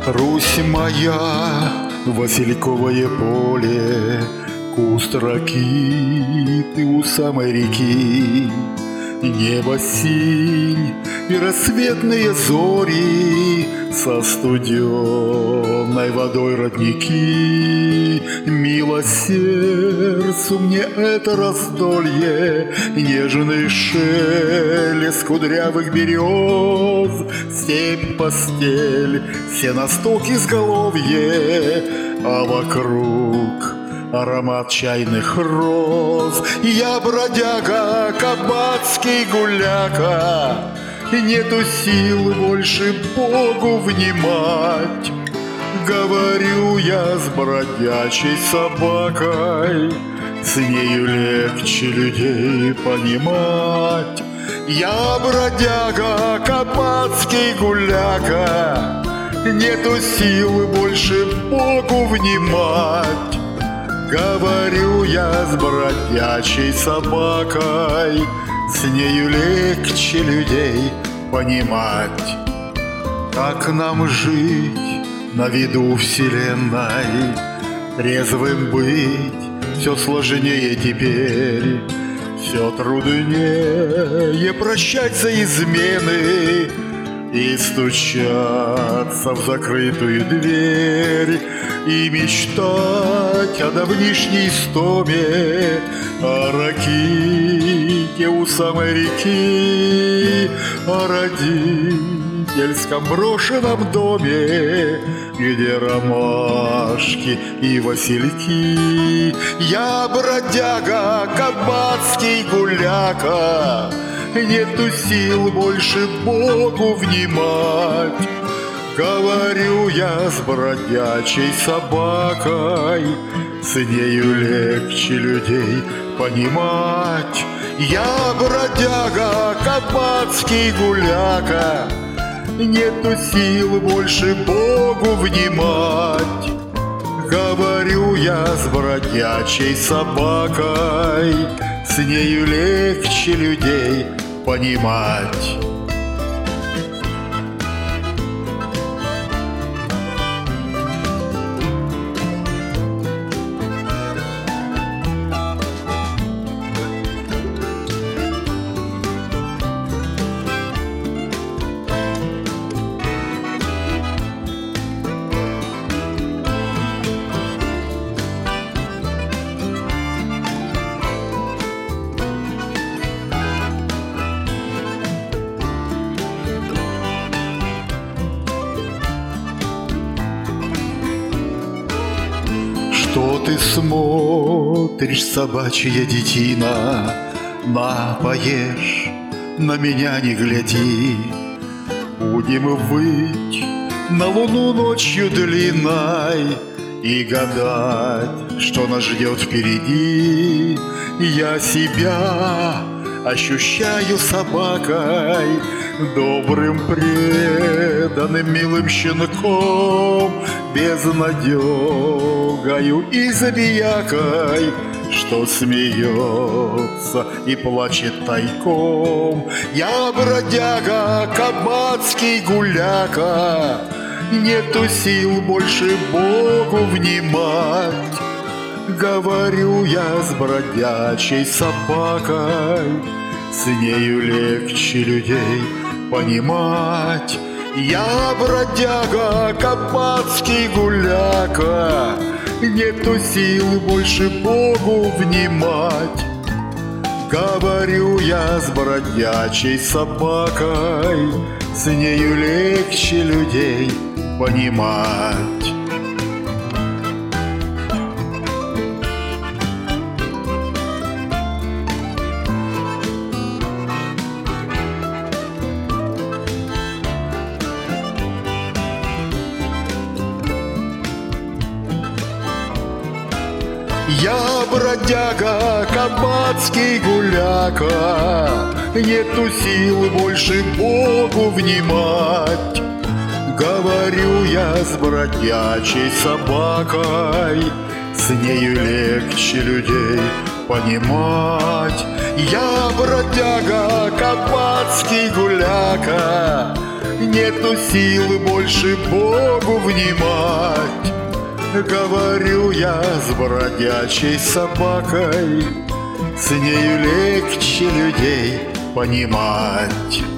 Русь моя, васильковое поле, куст ракиты у самой реки, небо синь и рассветные зори, со студеной водой родники. Мило сердцу мне это раздолье, нежный шелест кудрявых берез, степь, постель, все на сток изголовье, а вокруг аромат чайных роз. Я бродяга, кабацкий гуляка, нету сил больше Богу внимать. Говорю я с бродячей собакой, с нею легче людей понимать. Я бродяга, кабацкий гуляка, нету сил больше Богу внимать. Говорю я с бродячей собакой, с нею легче людей понимать. Как нам жить на виду вселенной, трезвым быть все сложнее теперь, все труднее прощать за измены и стучаться в закрытую дверь, и мечтать о давнишней истоме, о раките у самой реки, о родительском брошенном доме, где ромашки и васильки. Я бродяга, кабацкий гуляка, нету сил больше Богу внимать. Говорю я с бродячей собакой, с нею легче людей понимать. Я бродяга, кабацкий гуляка, нету сил больше Богу внимать. Говорю я с бродячей собакой, с нею легче людей понимать. Что ты смотришь, собачья детина? На, поешь, на меня не гляди. Будем выть на луну ночью длинной и гадать, что нас ждет впереди. Я себя ощущаю собакой, добрым, преданным, милым щенком, безнадегою и забиякой, что смеется и плачет тайком. Я бродяга, кабацкий гуляка, нету сил больше Богу внимать. Говорю я с бродячей собакой, с нею легче людей понимать. Я бродяга, кабацкий гуляка, нету сил больше Богу внимать. Говорю я с бродячей собакой, с нею легче людей понимать. Я бродяга, кабацкий гуляка, нету сил больше Богу внимать. Говорю я с бродячей собакой, с нею легче людей понимать. Я бродяга, кабацкий гуляка, нету силы больше Богу внимать. Говорю я с бродячей собакой, с нею легче людей понимать.